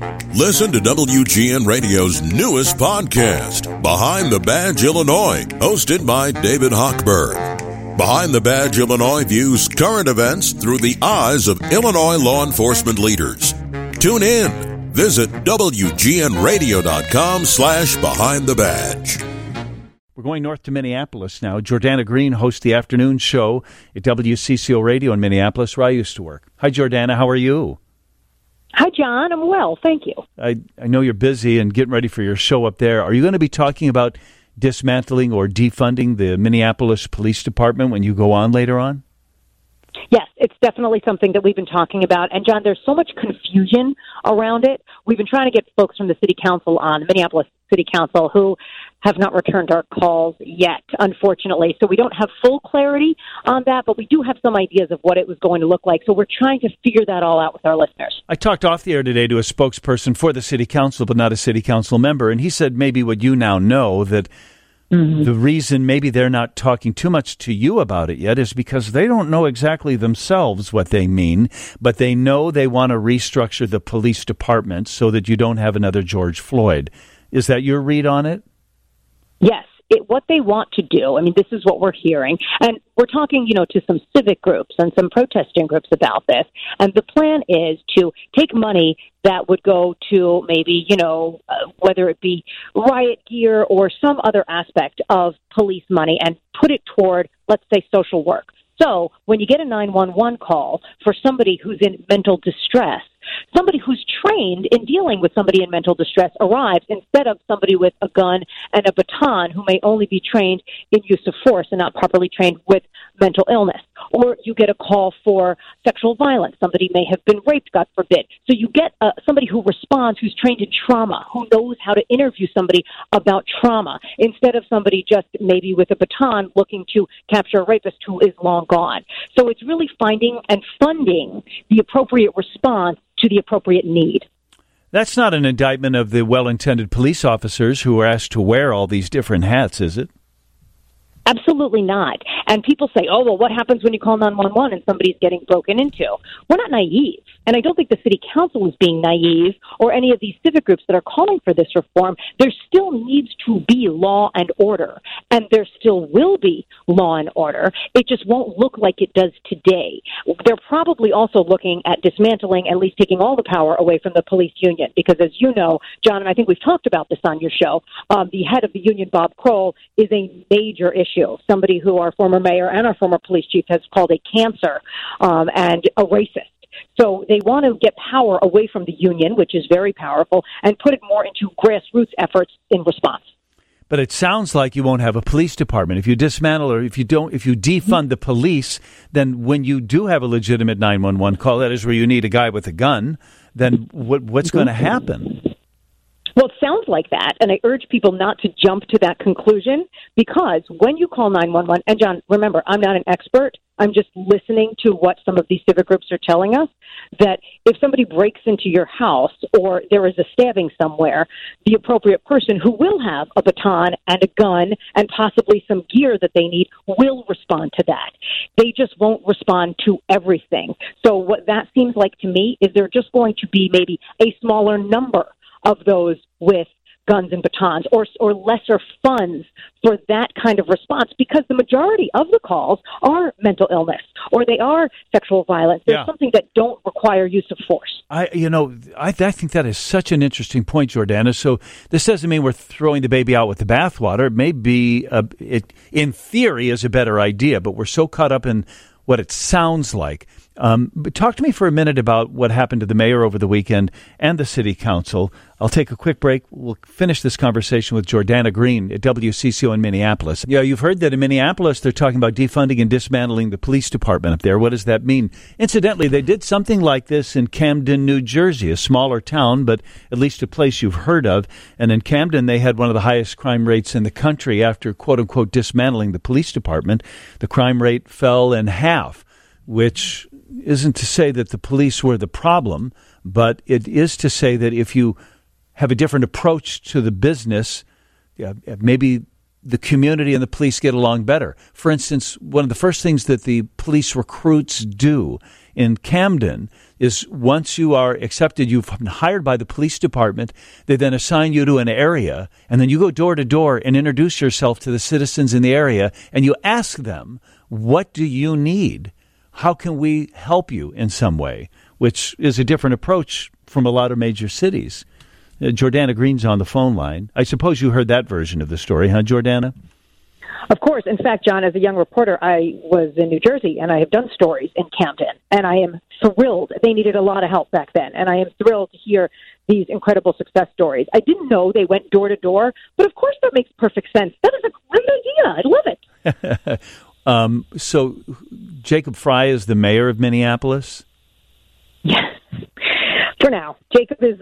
Listen to WGN Radio's newest podcast, Behind the Badge Illinois, hosted by David Hochberg. Behind the Badge Illinois views current events through the eyes of Illinois law enforcement leaders. Tune in. Visit WGNRadio.com/Behind the Badge. We're going north to Minneapolis now. Jordana Green hosts the afternoon show at WCCO Radio in Minneapolis, where I used to work. Hi, Jordana. How are you? Hi, John. I'm well. Thank you. I know you're busy and getting ready for your show up there. Are you going to be talking about dismantling or defunding the Minneapolis Police Department when you go on later on? Yes, it's definitely something that we've been talking about. And, John, there's so much confusion around it. We've been trying to get folks from the city council on, the Minneapolis City Council, who have not returned our calls yet, unfortunately. So we don't have full clarity on that, but we do have some ideas of what it was going to look like. So we're trying to figure that all out with our listeners. I talked off the air today to a spokesperson for the city council, but not a city council member, and he said maybe what you now know, that the reason maybe they're not talking too much to you about it yet is because they don't know exactly themselves what they mean, but they know they want to restructure the police department so that you don't have another George Floyd. Is that your read on it? Yes. What they want to do, I mean, this is what we're hearing, and we're talking, to some civic groups and some protesting groups about this, and the plan is to take money that would go to maybe, whether it be riot gear or some other aspect of police money and put it toward, let's say, social work. So when you get a 911 call for somebody who's in mental distress, somebody who's trained in dealing with somebody in mental distress arrives instead of somebody with a gun and a baton who may only be trained in use of force and not properly trained with mental illness. Or you get a call for sexual violence. Somebody may have been raped, God forbid. So you get somebody who responds, who's trained in trauma, who knows how to interview somebody about trauma, instead of somebody just maybe with a baton looking to capture a rapist who is long gone. So it's really finding and funding the appropriate response to the appropriate need. That's not an indictment of the well-intended police officers who are asked to wear all these different hats, is it? Absolutely not. And people say, oh, well, what happens when you call 911 and somebody's getting broken into? We're not naive. And I don't think the city council is being naive or any of these civic groups that are calling for this reform. There still needs to be law and order, and there still will be law and order. It just won't look like it does today. They're probably also looking at dismantling, at least taking all the power away from the police union, because as you know, John, and I think we've talked about this on your show, the head of the union, Bob Kroll, is a major issue. Somebody who our former mayor and our former police chief has called a cancer and a racist. So they want to get power away from the union, which is very powerful, and put it more into grassroots efforts in response. But it sounds like you won't have a police department. If you dismantle or if you defund the police, then when you do have a legitimate 911 call, that is where you need a guy with a gun, then what's going to happen? Well, it sounds like that, and I urge people not to jump to that conclusion, because when you call 911, and John, remember, I'm not an expert. I'm just listening to what some of these civic groups are telling us, that if somebody breaks into your house or there is a stabbing somewhere, the appropriate person who will have a baton and a gun and possibly some gear that they need will respond to that. They just won't respond to everything. So what that seems like to me is they're just going to be maybe a smaller number of those with guns and batons, or lesser funds for that kind of response, because the majority of the calls are mental illness or they are sexual violence. There's something that don't require use of force. I think that is such an interesting point, Jordana. So this doesn't mean we're throwing the baby out with the bathwater. It may be, in theory, is a better idea, but we're so caught up in what it sounds like. But talk to me for a minute about what happened to the mayor over the weekend and the city council. I'll take a quick break. We'll finish this conversation with Jordana Green at WCCO in Minneapolis. Yeah, you've heard that in Minneapolis they're talking about defunding and dismantling the police department up there. What does that mean? Incidentally, they did something like this in Camden, New Jersey, a smaller town, but at least a place you've heard of. And in Camden, they had one of the highest crime rates in the country after, quote-unquote, dismantling the police department. The crime rate fell in half, which isn't to say that the police were the problem, but it is to say that if you have a different approach to the business, maybe the community and the police get along better. For instance, one of the first things that the police recruits do in Camden, is once you are accepted, you've been hired by the police department, they then assign you to an area, and then you go door to door and introduce yourself to the citizens in the area, and you ask them, what do you need? How can we help you in some way? Which is a different approach from a lot of major cities. Jordana Green's on the phone line. I suppose you heard that version of the story, huh, Jordana? Of course. In fact, John, as a young reporter, I was in New Jersey, and I have done stories in Camden, and I am thrilled. They needed a lot of help back then, and I am thrilled to hear these incredible success stories. I didn't know they went door to door, but of course that makes perfect sense. That is a great idea. I love it. So Jacob Frey is the mayor of Minneapolis? Yes. For now, Jacob is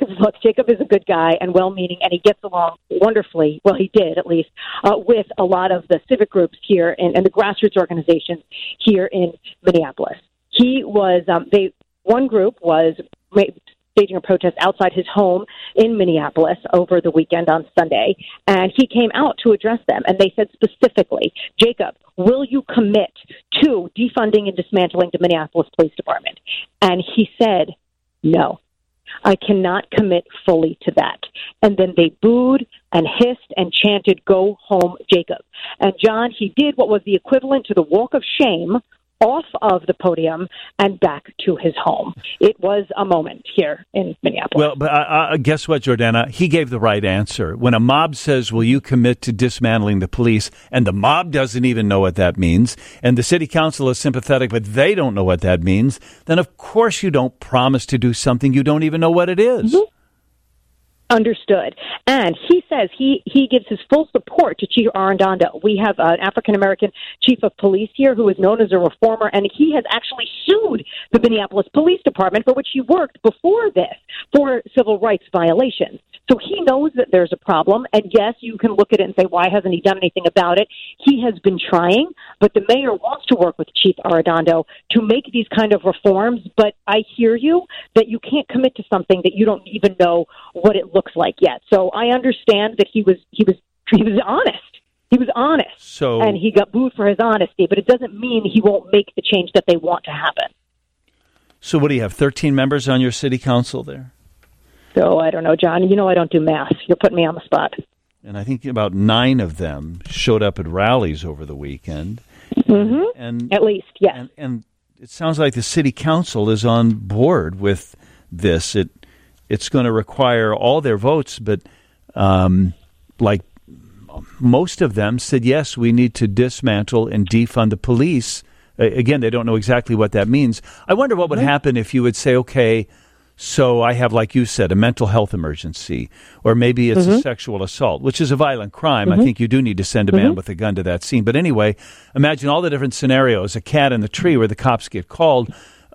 a good guy and well-meaning, and he gets along wonderfully. Well, he did, at least, with a lot of the civic groups here and the grassroots organizations here in Minneapolis. He was one group was staging a protest outside his home in Minneapolis over the weekend on Sunday, and he came out to address them, and they said specifically, Jacob, will you commit to defunding and dismantling the Minneapolis Police Department? And he said, no, I cannot commit fully to that. And then they booed and hissed and chanted, go home, Jacob. And John, he did what was the equivalent to the walk of shame off of the podium and back to his home. It was a moment here in Minneapolis. Well, but guess what, Jordana? He gave the right answer. When a mob says, will you commit to dismantling the police, and the mob doesn't even know what that means, and the city council is sympathetic, but they don't know what that means, then of course you don't promise to do something you don't even know what it is. Mm-hmm. Understood. And he says he gives his full support to Chief Arradondo. We have an African-American chief of police here who is known as a reformer, and he has actually sued the Minneapolis Police Department, for which he worked before this, for civil rights violations. So he knows that there's a problem, and yes, you can look at it and say, why hasn't he done anything about it? He has been trying, but the mayor wants to work with Chief Arradondo to make these kind of reforms, but I hear you that you can't commit to something that you don't even know what it looks like yet. So I understand that he was honest. He was honest, and he got booed for his honesty, but it doesn't mean he won't make the change that they want to happen. So what do you have, 13 members on your city council there? So I don't know, John. You know I don't do math. You're putting me on the spot. And I think about 9 of them showed up at rallies over the weekend. Mm-hmm. And at least, yes. And it sounds like the city council is on board with this. It's going to require all their votes, but like most of them said, yes, we need to dismantle and defund the police. Again, they don't know exactly what that means. I wonder what would happen if you would say, okay, so I have, like you said, a mental health emergency, or maybe it's a sexual assault, which is a violent crime. I think you do need to send a man with a gun to that scene. But anyway, imagine all the different scenarios, a cat in the tree where the cops get called.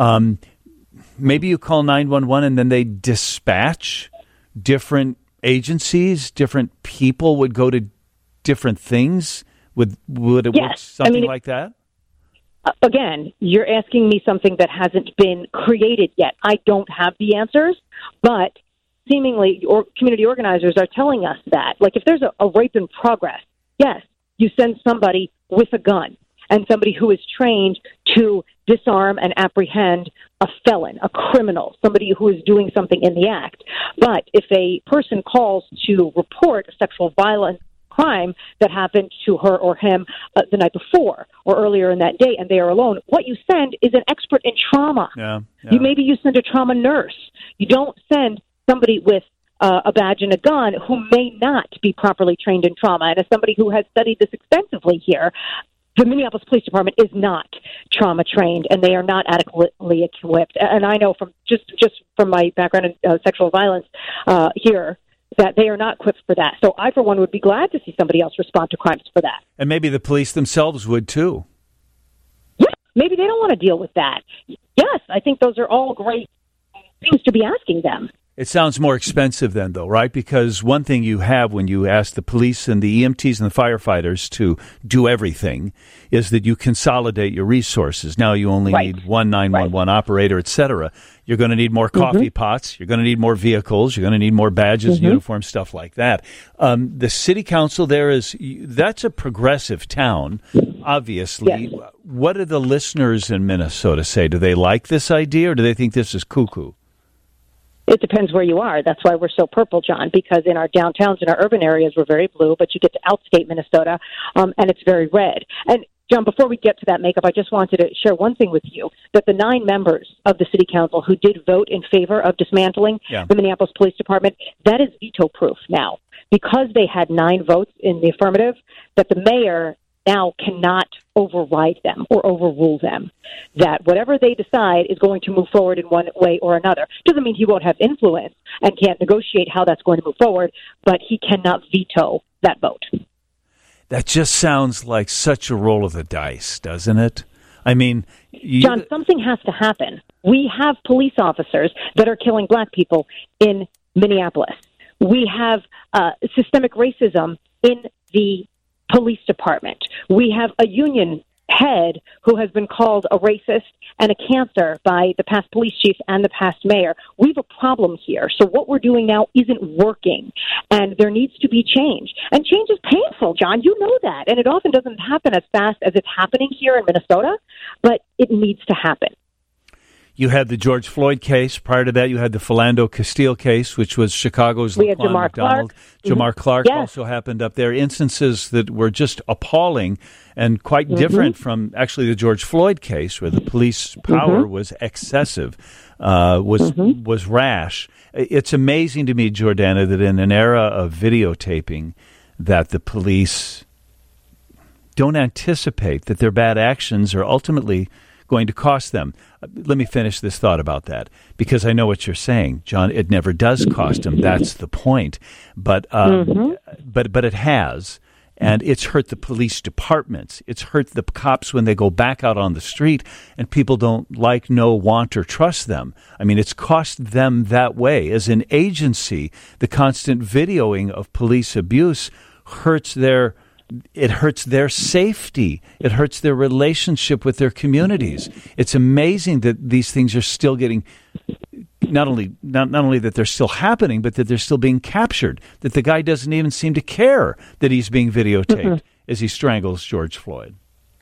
Maybe you call 911 and then they dispatch different agencies, different people would go to different things. Would it work something like that? Again, you're asking me something that hasn't been created yet. I don't have the answers, but seemingly community organizers are telling us that. Like if there's a rape in progress, yes, you send somebody with a gun and somebody who is trained to disarm and apprehend a felon, a criminal, somebody who is doing something in the act. But if a person calls to report a sexual violence crime that happened to her or him the night before or earlier in that day, and they are alone, what you send is an expert in trauma. Yeah. Maybe you send a trauma nurse. You don't send somebody with a badge and a gun who may not be properly trained in trauma. And as somebody who has studied this extensively here, the Minneapolis Police Department is not trauma trained, and they are not adequately equipped. And I know from just from my background in sexual violence here, that they are not equipped for that. So I, for one, would be glad to see somebody else respond to crimes for that. And maybe the police themselves would, too. Yeah, maybe they don't want to deal with that. Yes, I think those are all great things to be asking them. It sounds more expensive then, though, right? Because one thing you have when you ask the police and the EMTs and the firefighters to do everything is that you consolidate your resources. Now you only need one 911 operator, et cetera. You're going to need more coffee pots. You're going to need more vehicles. You're going to need more badges, uniforms, stuff like that. The city council there that's a progressive town. obviously. Yes. What do the listeners in Minnesota say? Do they like this idea, or do they think this is cuckoo? It depends where you are. That's why we're so purple, John, because in our downtowns and our urban areas, we're very blue, but you get to outstate Minnesota, and it's very red. And, John, before we get to that makeup, I just wanted to share one thing with you, that the 9 members of the city council who did vote in favor of dismantling the Minneapolis Police Department, that is veto-proof now. Because they had 9 votes in the affirmative, that the mayor now cannot override them or overrule them, that whatever they decide is going to move forward in one way or another. Doesn't mean he won't have influence and can't negotiate how that's going to move forward, but he cannot veto that vote. That just sounds like such a roll of the dice, doesn't it? I mean, John, something has to happen. We have police officers that are killing black people in Minneapolis. We have systemic racism in the police department. We have a union head who has been called a racist and a cancer by the past police chief and the past mayor. We have a problem here. So what we're doing now isn't working, and there needs to be change. And change is painful, John. You know that. And it often doesn't happen as fast as it's happening here in Minnesota, but it needs to happen. You had the George Floyd case. Prior to that, you had the Philando Castile case, which was Chicago's Laquan McDonald. Jamar Clark also happened up there. Instances that were just appalling and quite different from actually the George Floyd case, where the police power was excessive, was rash. It's amazing to me, Jordana, that in an era of videotaping, that the police don't anticipate that their bad actions are ultimately going to cost them. Let me finish this thought about that, because I know what you're saying, John. It never does cost them. That's the point. But it has, and it's hurt the police departments. It's hurt the cops when they go back out on the street and people don't like, know, want, or trust them. I mean, it's cost them that way. As an agency, the constant videoing of police abuse hurts their safety. It hurts their relationship with their communities. It's amazing that these things are still getting, not only that they're still happening, but that they're still being captured, that the guy doesn't even seem to care that he's being videotaped as he strangles George Floyd.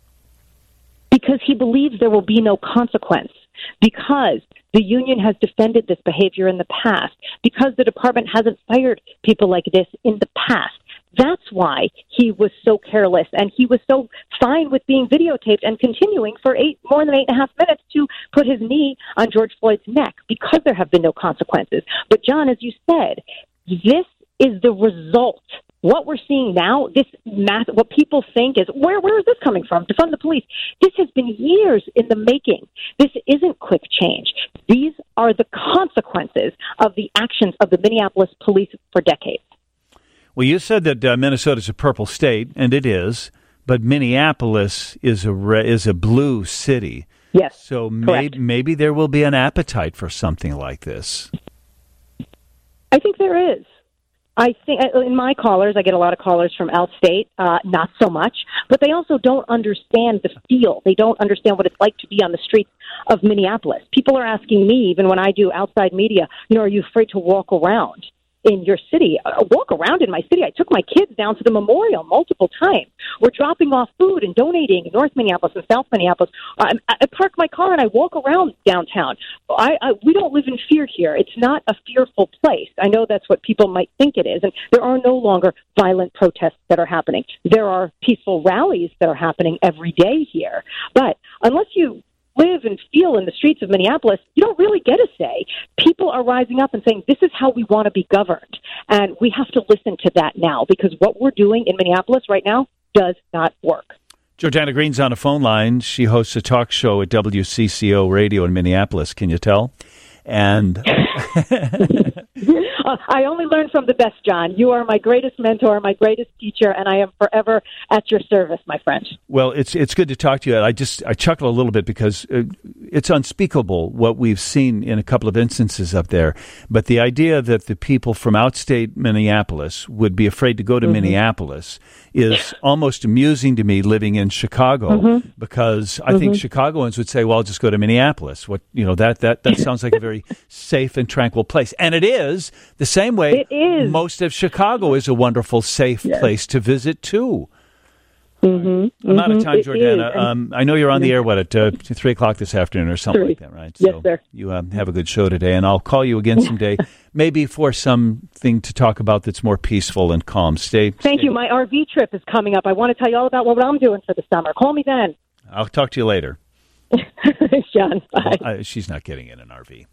Because he believes there will be no consequence. Because the union has defended this behavior in the past. Because the department hasn't fired people like this in the past. That's why he was so careless, and he was so fine with being videotaped and continuing for more than 8.5 minutes to put his knee on George Floyd's neck, because there have been no consequences. But, John, as you said, this is the result. What we're seeing now, what people think is, where is this coming from? Defund the police. This has been years in the making. This isn't quick change. These are the consequences of the actions of the Minneapolis police for decades. Well, you said that Minnesota's a purple state, and it is, but Minneapolis is a blue city. Yes, so maybe there will be an appetite for something like this. I think there is. I think in my callers, I get a lot of callers from outstate, not so much, but they also don't understand the feel. They don't understand what it's like to be on the streets of Minneapolis. People are asking me, even when I do outside media, are you afraid to walk around in your city? Walk around in my city. I took my kids down to the memorial multiple times. We're dropping off food and donating in North Minneapolis and South Minneapolis. I park my car and I walk around downtown. We don't live in fear here. It's not a fearful place. I know that's what people might think it is, and there are no longer violent protests that are happening. There are peaceful rallies that are happening every day here. But unless you live and feel in the streets of Minneapolis, you don't really get a say. People are rising up and saying, this is how we want to be governed. And we have to listen to that now, because what we're doing in Minneapolis right now does not work. Jordana Green's on a phone line. She hosts a talk show at WCCO Radio in Minneapolis. Can you tell? And I only learn from the best, John. You are my greatest mentor, my greatest teacher, and I am forever at your service, my friend. Well, it's good to talk to you. I chuckle a little bit because it's unspeakable what we've seen in a couple of instances up there. But the idea that the people from outstate Minneapolis would be afraid to go to Minneapolis is almost amusing to me, living in Chicago, because I think Chicagoans would say, well, I'll just go to Minneapolis. That sounds like a very safe and tranquil place. And it is the same way most of Chicago is a wonderful, safe place to visit, too. Mm-hmm. I'm out of time, Jordana. I know you're on the air, at 3 o'clock this afternoon or something 3. like that, right? Yes, so sir. You have a good show today, and I'll call you again someday, maybe for something to talk about that's more peaceful and calm. Thank you. My RV trip is coming up. I want to tell you all about what I'm doing for the summer. Call me then. I'll talk to you later. Thanks, John. Bye. Well, she's not getting in an RV.